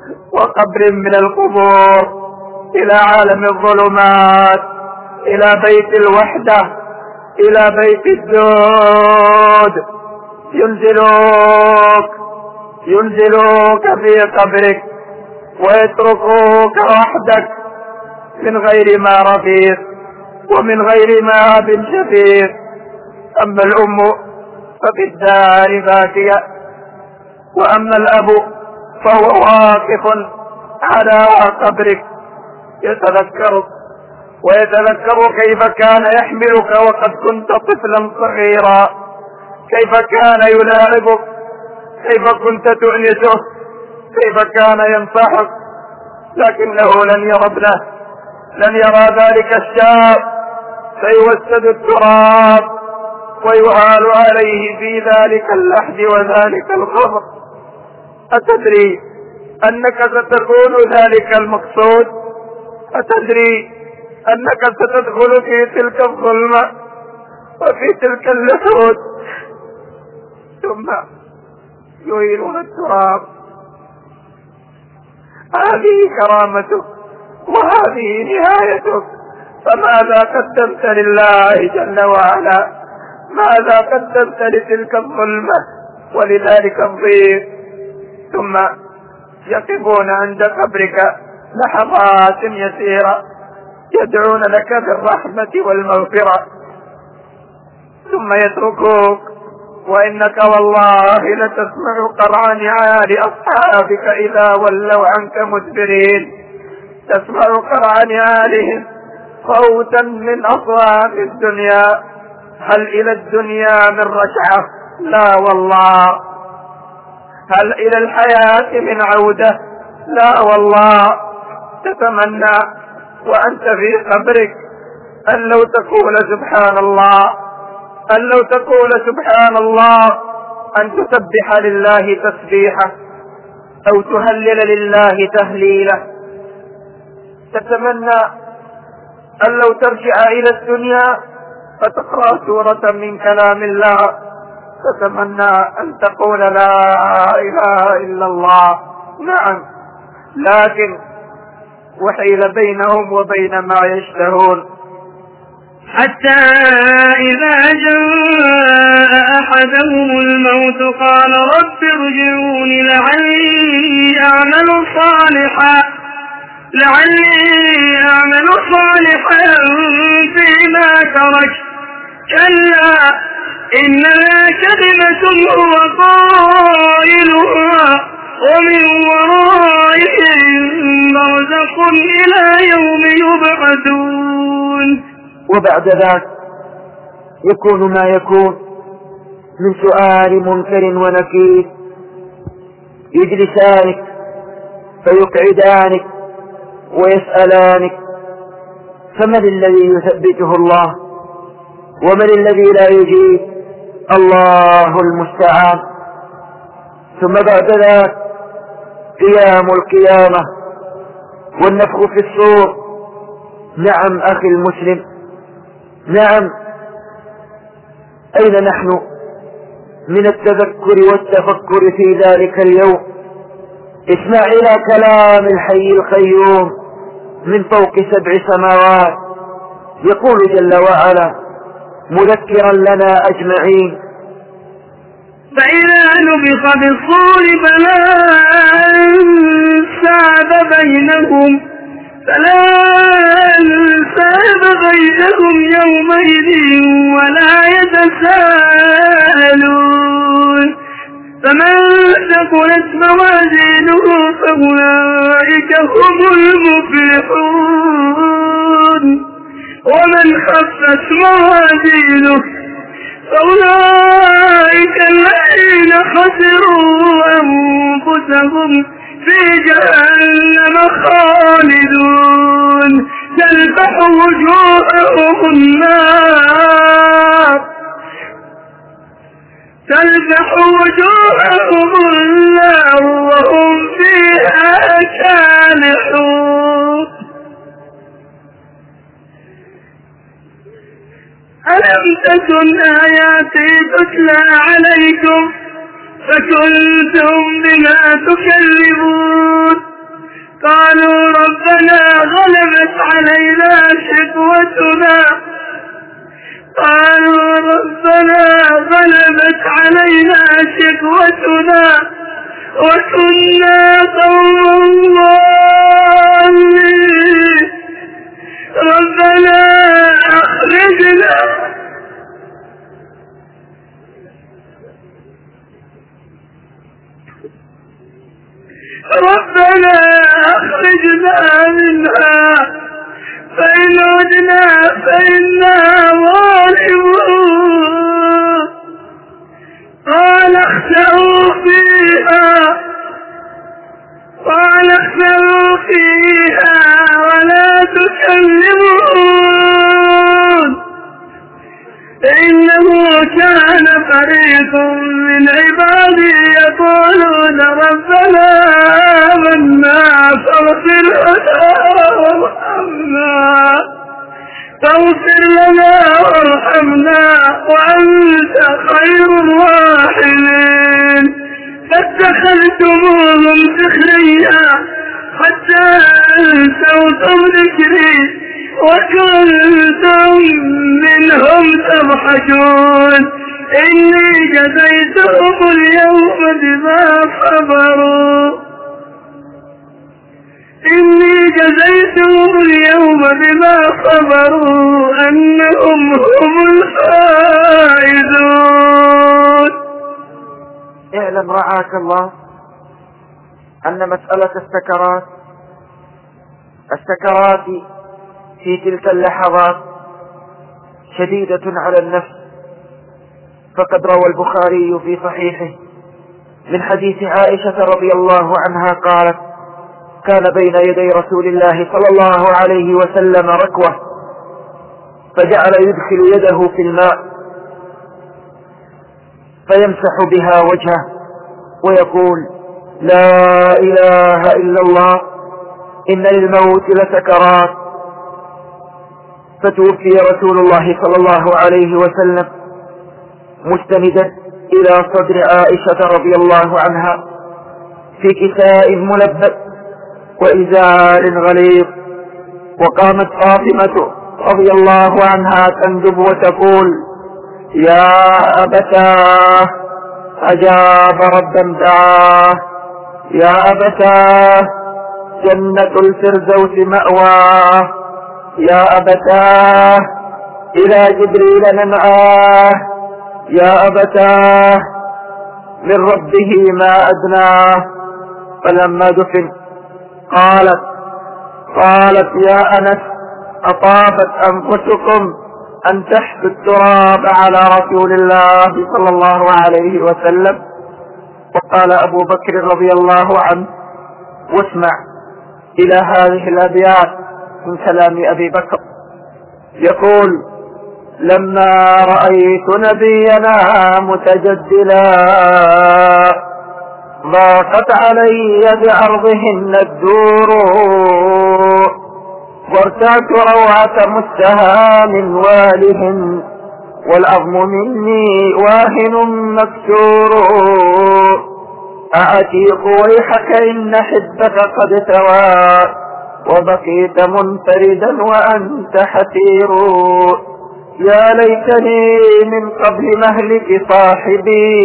وقبر من القبور إلى عالم الظلمات، إلى بيت الوحدة، إلى بيت الجود. ينزلوك في قبرك ويتركوك وحدك من غير ما رفيق ومن غير ما اب شفيق. أما الأم ففي الدار باكية، وأما الأب فهو واقف على قبرك يتذكرك ويتذكر كيف كان يحملك وقد كنت طفلا صغيرا، كيف كان يلاعبك، كيف كنت تؤنسه، كيف كان ينصحك، لكنه لن يرى ذلك الشاب، فيوسد التراب ويهال عليه في ذلك اللحد وذلك الخبر. أتدري أنك ستكون ذلك المقصود؟ أتدري أنك ستدخل في تلك الظلمة وفي تلك اللحود، ثم يهيلون التراب؟ هذه كرامتك وهذه نهايتك، فماذا قدمت لله جل وعلا؟ ماذا قدمت لتلك الظلمة ولذلك الضيق؟ ثم يقفون عند قبرك لحظات يسيرة يدعون لك بالرحمة والمغفرة، ثم يتركوك، وإنك والله لتسمع قرع نعال أصحابك إذا ولوا عنك مدبرين، تسمع قرع نعالهم صوتا من أصوات الدنيا. هل إلى الدنيا من رجعة؟ لا والله. هل إلى الحياة من عودة؟ لا والله. تتمنى وأنت في قبرك أن لو تقول سبحان الله، أن لو تقول سبحان الله، أن تسبح لله تسبيحة أو تهلل لله تهليلة. تتمنى أن لو ترجع إلى الدنيا فتقرأ سورة من كلام الله، تتمنى أن تقول لا إله إلا الله. نعم، لكن وحيل بينهم وبين ما يشتهون. حتى إذا جاء أحدهم الموت قال رب ارجعون لعلي أعمل صالحا فيما ترك. كلا إنها كلمة هو قائلها ومن ورائهم برزخ إلى يوم يبعثون. وبعد ذلك يكون ما يكون من سؤال منكر ونكير، يجلسانك فيقعدانك ويسألانك، فمن الذي يثبته الله ومن الذي لا يجيب؟ الله المستعان. ثم بعد ذلك قيام القيامة والنفخ في الصور. نعم أخي المسلم، نعم. أين نحن من التذكر والتفكر في ذلك اليوم؟ اسمع إلى كلام الحي القيوم من فوق 7 سماوات، يقول جل وعلا مذكرا لنا أجمعين: فإذا نفخ في الصور فلا أنساب بينهم يومئذ ولا يتساءلون. فمن ثقلت موازينه فأولئك هم المفلحون، ومن خفت موازينه فأولئك الذين خسروا أنفسهم في جهنم خالدون، تلفح وجوههم النار وهم فيها كالحون. ألم تكن آياتي تتلى عليكم فكنتم بما تكذبون؟ قالوا ربنا غلبت علينا شقوتنا وكنا قوما ضالين ربنا أخرجنا منها فإن عدنا فإنا ظالمون قال اخسئوا فيها ولا تكلمون إنه كان فريق من عبادي يقولون ربنا آمنا فاغفر لنا وارحمنا وأنت خير الراحمين فاتخذتموهم سخريا حتى أنسوكم ذكري وكنتم منهم تضحكون إني جزيتهم اليوم بما صبروا أنهم هم الفائزون. اعلم رعاك الله أن مسألة السكرات في تلك اللحظات شديدة على النفس، فقد روى البخاري في صحيحه من حديث عائشة رضي الله عنها قالت: كان بين يدي رسول الله صلى الله عليه وسلم ركوة، فجعل يدخل يده في الماء فيمسح بها وجهه ويقول: لا إله إلا الله إن للموت لسكرات. فتوفي رسول الله صلى الله عليه وسلم مستندا إلى صدر عائشة رضي الله عنها في كساء ملبد وإزار غليظ، وقامت فاطمة رضي الله عنها تندب وتقول: يا أبتاه أجاب ربا دعاه، يا أبتاه جنة الفردوس مأواه، يا أبتاه إلى جبريل ننعاه، يا أبتاه من ربه ما أدناه. فلما دفن قالت: يا أنس أطابت أنفسكم أن تحثوا التراب على رسول الله صلى الله عليه وسلم. وقال أبو بكر رضي الله عنه: واسمع إلى هذه الأبيات من كلام أبي بكر، يقول: لما رأيت نبينا متجدلا ضاقت علي بعرضهن الدور، وارتعت روعة مستهام والهن والعظم مني واهن مكسور. أعتيق ويحك إن حبك قد ثوى، وبقيت منفردا وأنت حسير. يا ليتني من قبل مهلك صاحبي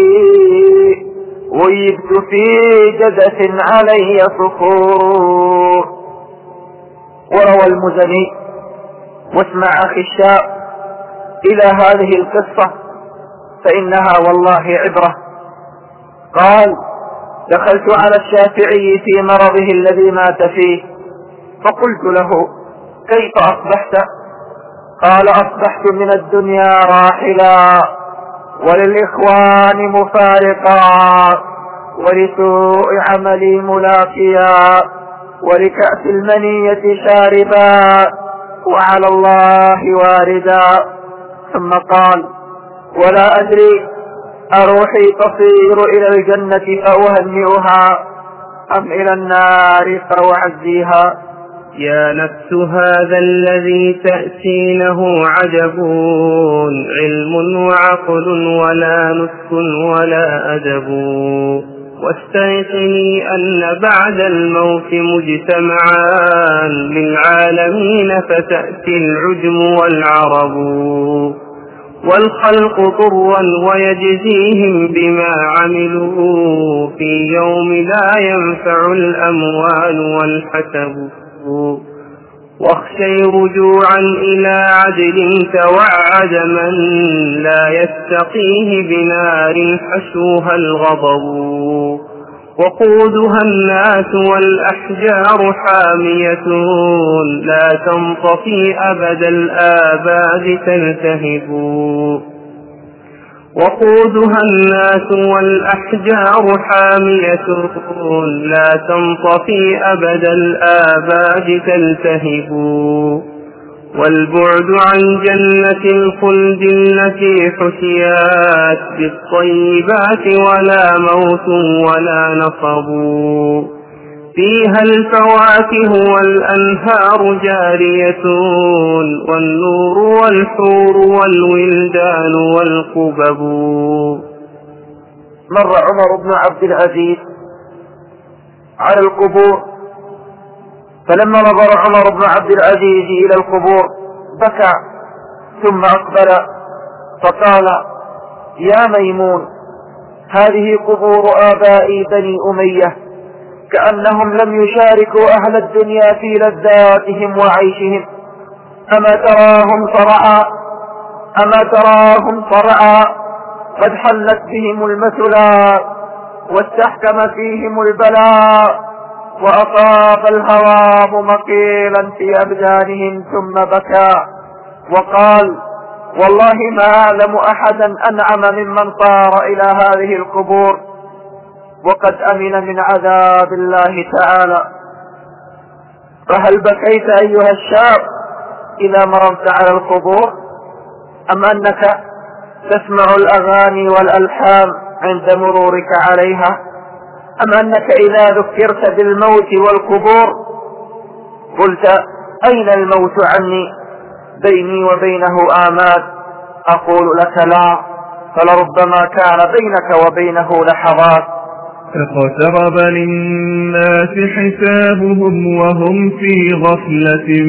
ويبت في جدث علي صخور. وروى المزني: واسمع أخي الشاب إلى هذه القصة فإنها والله عبرة. قال: دخلت على الشافعي في مرضه الذي مات فيه، فقلت له: كيف أصبحت؟ قال: أصبحت من الدنيا راحلا، وللإخوان مفارقا، ولسوء عملي ملاقيا، ولكأس المنية شاربا، وعلى الله واردا. ثم قال: ولا أدري أروحي تصير إلى الجنة فأهنئها أم إلى النار فأعزيها. يا نفس هذا الذي تأتينه عجبون، علم وعقل ولا نسك ولا أدب، واستيقني أن بعد الموت مجتمعان للعالمين فتأتي العجم والعرب والخلق طرا ويجزيهم بما عملوا في يوم لا ينفع الأموال والحسب واخشي رجوعا إلى عدل توعد من لا يستقيه بنار حشوها الغضب وقودها الناس والأحجار حامية لا تنطفي أبد الآباد تلتهب وقودها الناس والأحجار حامية لا تنطفي أبد الآباد تلتهب والبعد عن جنة الخلد التي حشيات بالطيبات ولا موت ولا نصب فيها الفواكه والأنهار جارية والنور والحور والولدان والقبب. مر عمر بن عبد العزيز على القبور، فلما نظر عمر بن عبد العزيز إلى القبور بكى ثم أقبل فقال: يا ميمون، هذه قبور آبائي بني أمية، كأنهم لم يشاركوا أهل الدنيا في لذاتهم وعيشهم. أما تراهم صرعا قد حلت بهم المثلات واستحكم فيهم البلاء وأصاب الهوام مقيلا في أبدانهم، ثم بكى وقال: والله ما أعلم أحدا أنعم ممن طار إلى هذه القبور وقد أمن من عذاب الله تعالى. فهل بكيت أيها الشاب إذا مررت على القبور، أم أنك تسمع الأغاني والألحان عند مرورك عليها، أم أنك إذا ذكرت بالموت والقبور قلت: أين الموت عني، بيني وبينه آمال؟ أقول لك: لا، فلربما كان بينك وبينه لحظات. اقترب للناس حسابهم وهم في غفلة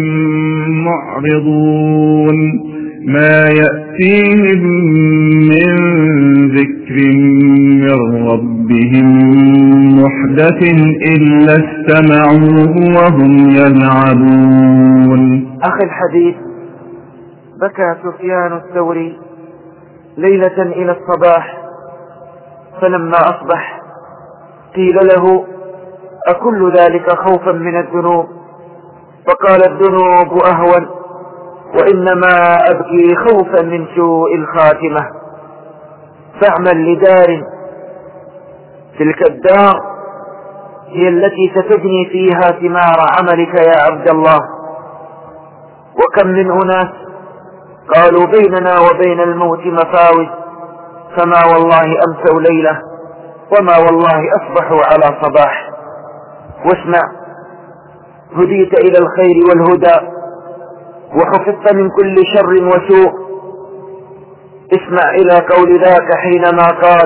معرضون ما يأتيهم من ذكر من ربهم محدث إلا استمعوه وهم يلعبون. أخي الحديث، بكى سفيان الثوري ليلة إلى الصباح، فلما أصبح قيل له: أكل ذلك خوفا من الذنوب؟ فقال: الذنوب أهون، وإنما أبكي خوفا من سوء الخاتمة. فاعمل لدار، تلك الدار هي التي ستجني فيها ثمار عملك يا عبد الله. وكم من أناس قالوا: بيننا وبين الموت مفاوز، فما والله أمسوا ليلة وما والله أصبحوا على صباح. واسمع، هديت إلى الخير والهدى وحفظت من كل شر وسوء. اسمع إلى قول ذاك حينما قال: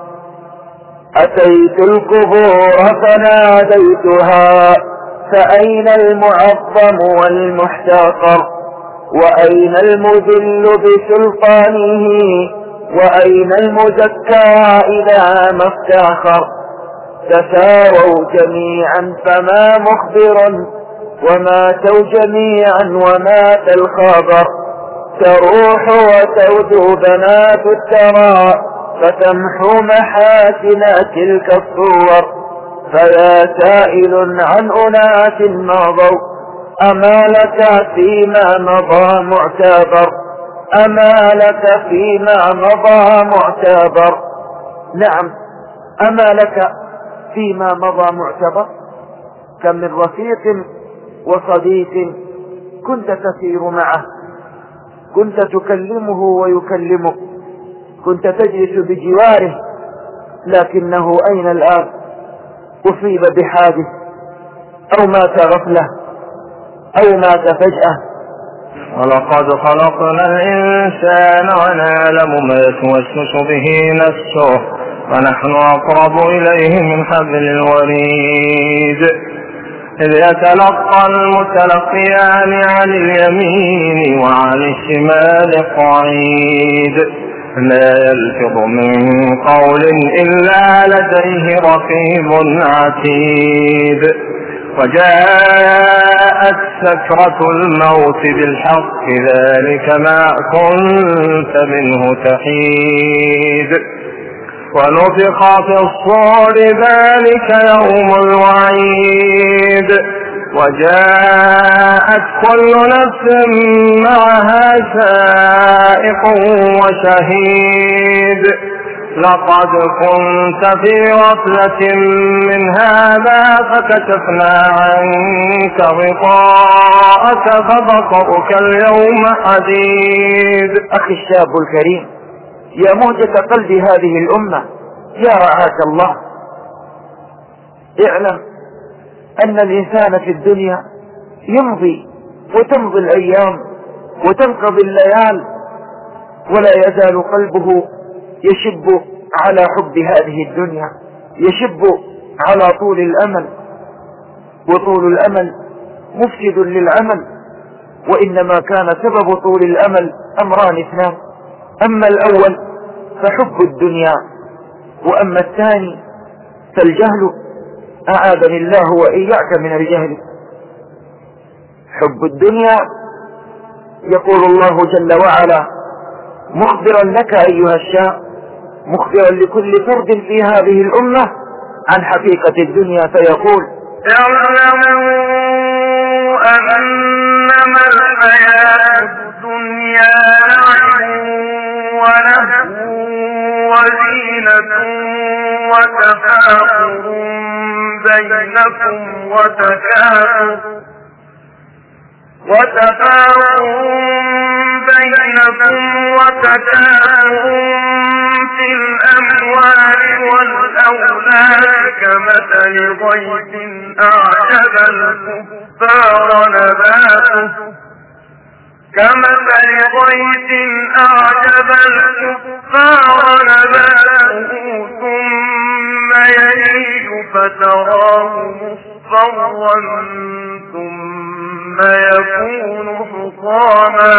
أتيت القبور فناديتها فأين المعظم والمحتقر، وأين المذل بسلطانه، وأين المزكى إذا ما افتخر. تساووا جميعا فما مخبر، وماتوا جميعا ومات الخبر. تروح وتودو بنات الثرى فتمحو محاسن تلك الصور. فيا سائل عن أناس مضوا، أما لك فيما مضى معتبر، أما لك فيما مضى معتبر. نعم، أما لك فيما مضى معتبر. كم من رفيق وصديق كنت تسير معه، كنت تكلمه ويكلمك، كنت تجلس بجواره، لكنه أين الآن؟ أصيب بحادث أو مات غفلة أو مات فجأة. ولقد خلقنا الإنسان ونعلم ما توسوس به نفسه ونحن أقرب إليه من حبل الوريد إذ يتلقى المتلقيان عن اليمين وعن الشمال قعيد لا يلفظ من قول إلا لديه رقيب عتيد وجاءت سكرة الموت بالحق ذلك ما كنت منه تحيد ونفخ في الصور ذلك يوم الوعيد وجاءت كل نفس معها سائق وشهيد لقد كنت في غفلة من هذا فكشفنا عنك غطاءك فبصرك اليوم حديد. أخي الشاب الكريم، يا موجة قلب هذه الأمة، يا رعاك الله، اعلم أن الإنسان في الدنيا يمضي وتمضي الأيام وتنقضي الليال ولا يزال قلبه يشب على حب هذه الدنيا، يشب على طول الأمل، وطول الأمل مفسد للعمل، وإنما كان سبب طول الأمل أمران اثنان: أما الأول فحب الدنيا، وأما الثاني فالجهل، أعاذني الله وإياك من الجهل. حب الدنيا يقول الله جل وعلا مخبرا لك أيها الشاب، مخبرا لكل فرد في هذه الأمة عن حقيقة الدنيا، فيقول: اعلموا أنما الحياة الدنيا لعب ولهو وزينة وتفاخر بينكم وتكاثر في الأموال والأولاد كمثل غيث أعجب الكفار نباته ثم يهيج فتراه مصفرا ثم يكون حطاما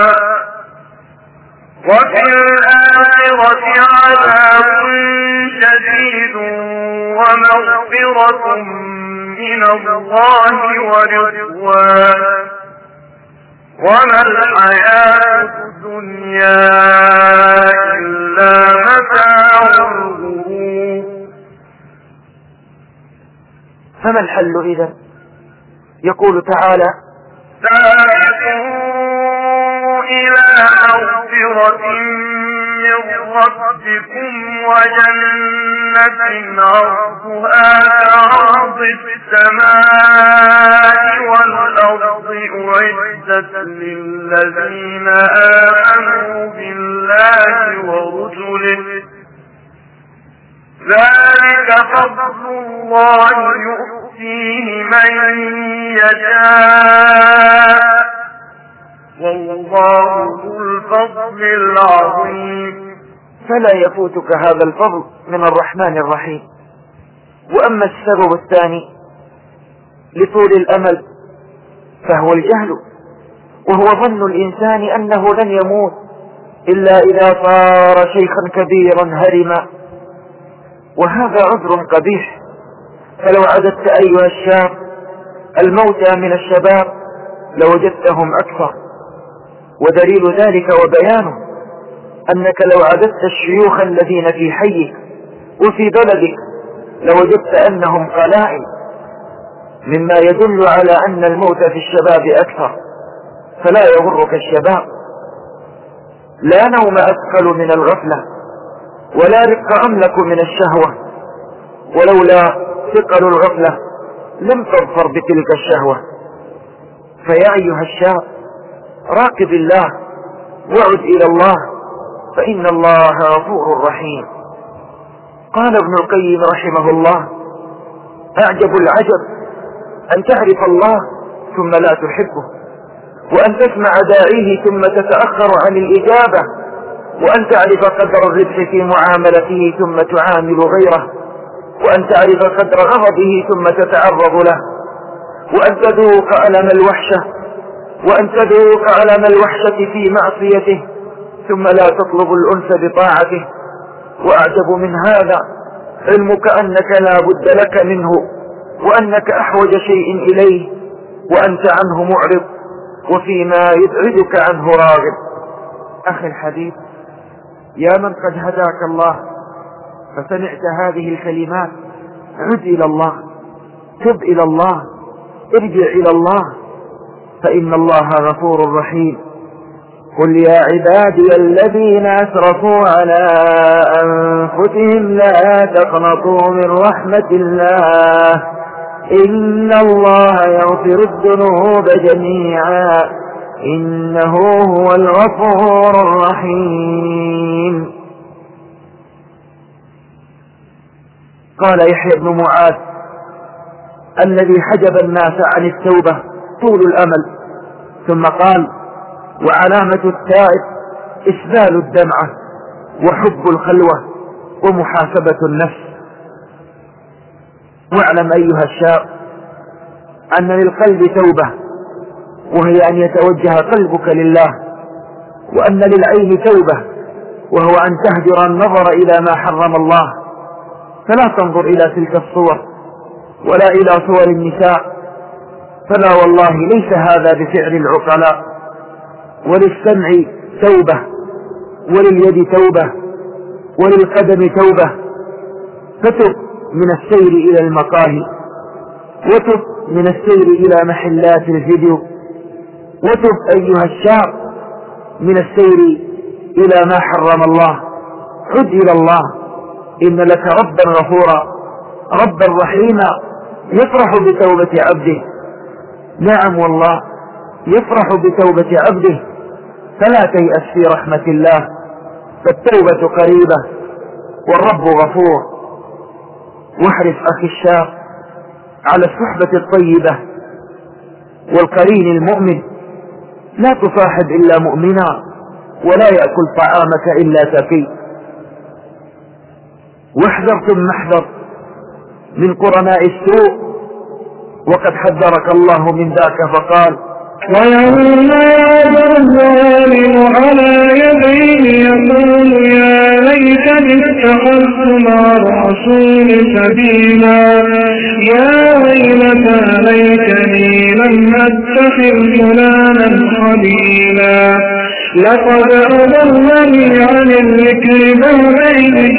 وفي الآخرة عذاب شديد ومغفرة من الله ورضوان وما الحياة الدنيا إلا متاع الغرور. فما الحل إذن؟ يقول تعالى: سارعوا إلى مغفرة من ربكم وجنة عرضها كعرض السماء والأرض أعدت للذين آمنوا بالله ورسله ذلك فضل الله يؤتيه من يشاء والله ذو الفضل العظيم. فلا يفوتك هذا الفضل من الرحمن الرحيم. وأما السبب الثاني لطول الأمل فهو الجهل، وهو ظن الإنسان أنه لن يموت إلا إذا صار شيخا كبيرا هرما، وهذا عذر قبيح. فلو عددت أيها الشاب الموتى من الشباب لوجدتهم أكثر، ودليل ذلك وبيانه أنك لو عددت الشيوخ الذين في حيك وفي بلدك لوجدت أنهم قلائل، مما يدل على أن الموت في الشباب أكثر. فلا يغرك الشباب، لا نوم أثقل من الغفلة ولا رق أملك من الشهوة، ولولا ثقل الغفلة لم تظفر بتلك الشهوة. فيا أيها الشاب راقب الله وعد إلى الله، فإن الله غفور رحيم. قال ابن القيم رحمه الله: أعجب العجب أن تعرف الله ثم لا تحبه، وأن تسمع داعيه ثم تتأخر عن الإجابة، وأن تعرف قدر الربح في معاملته ثم تعامل غيره، وأن تعرف قدر غضبه ثم تتعرض له، وأن تذوق ألم الوحشة في معصيته ثم لا تطلب الأنس بطاعته. وأعجب من هذا علمك أنك لا بد لك منه، وأنك أحوج شيء إليه وأنت عنه معرض، وفيما يبعدك عنه راغب. أخي الحبيب، يا من قد هداك الله فسمعت هذه الكلمات، عد إلى الله، تب إلى الله، ارجع إلى الله، فإن الله غفور رحيم. قل يا عبادي الذين أسرفوا على أنفسهم لا تقنطوا من رحمة الله إن الله يغفر الذنوب جميعا إنه هو الغفور الرحيم. قال يحيى بن معاذ الذي حجب الناس عن التوبة طول الأمل، ثم قال: وعلامة التائب إسبال الدمعة وحب الخلوة ومحاسبة النفس. واعلم أيها الشاب أن للقلب توبة، وهي أن يتوجه قلبك لله، وأن للعين توبة، وهو أن تهجر النظر إلى ما حرم الله، فلا تنظر إلى تلك الصور ولا إلى صور النساء، فلا والله ليس هذا بفعل العقلاء. وللسمع توبة، ولليد توبة، وللقدم توبة، فتب من السير إلى المقاهي، وتب من السير إلى محلات الفيديو، وتب أيها الشاب من السير إلى ما حرم الله. عد إلى الله، إن لك ربا غفورا، ربا رحيما يفرح بتوبة عبده. نعم والله يفرح بتوبة عبده، فلا تيأس في رحمة الله، فالتوبة قريبة والرب غفور. واحرص أخي الشاب على الصحبة الطيبة والقرين المؤمن، لا تصاحب إلا مؤمنا، ولا يأكل طعامك إلا تقي. واحذر ثم احذر من قرناء السوء، وقد حذرك الله من ذاك فقال: ويوم يعض الظالم على يديه يقول يا ليتني اتخذت مع الرسول سبيلا يا ويلتى ليتني لم اتخذ فلانا خليلا لقد أضلني عن الذكر بعد إذ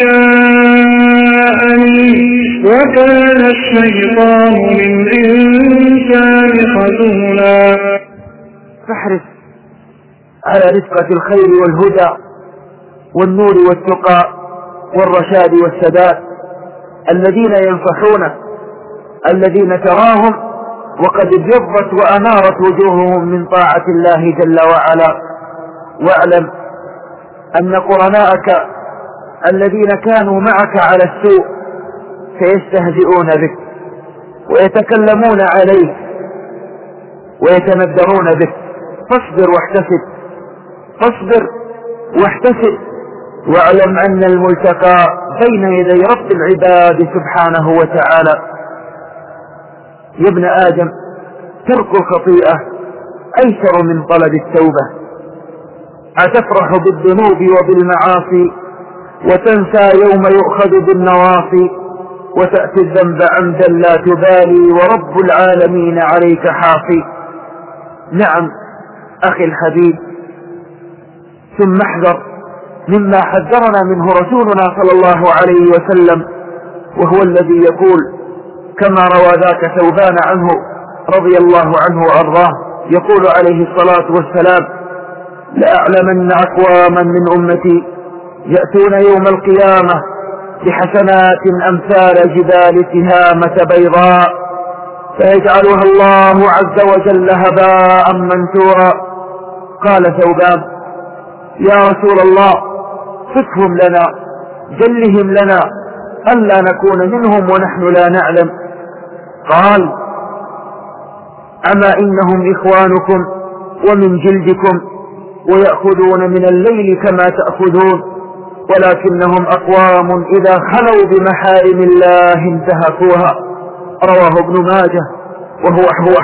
جاءني وكان الشيطان للإنسان خذولا. فاحرص على رفقة الخير والهدى والنور والتقى والرشاد والسداد، الذين ينفحونك، الذين تراهم وقد ابيضت وأنارت وجوههم من طاعة الله جل وعلا. واعلم أن قرناءك الذين كانوا معك على السوء سيستهزئون بك ويتكلمون عليك ويتندرون بك، فاصبر واحتسب، فاصبر واحتسب، واعلم أن الملتقى بين يدي رب العباد سبحانه وتعالى. يا ابن آدم، ترك الخطيئة أيسر من طلب التوبة. أتفرح بالذنوب وبالمعاصي وتنسى يوم يؤخذ بالنواصي، وتأتي الذنب عمدا لا تبالي ورب العالمين عليك حافي. نعم أخي الحبيب، ثم احذر مما حذرنا منه رسولنا صلى الله عليه وسلم، وهو الذي يقول كما روى ذاك ثوبان عنه رضي الله عنه وأرضاه، يقول عليه الصلاة والسلام: لأعلمن أقواما من أمتي يأتون يوم القيامة بحسنات أمثال جبال تهامة بيضاء فيجعلها الله عز وجل هباء منثورا. قال ثوبان: يا رسول الله صفهم لنا، جلهم لنا، ألا نكون منهم ونحن لا نعلم. قال: أما إنهم إخوانكم ومن جلدكم ويأخذون من الليل كما تأخذون، ولكنهم أقوام إذا خلوا بمحارم الله انتهكوها. رواه ابن ماجه وهو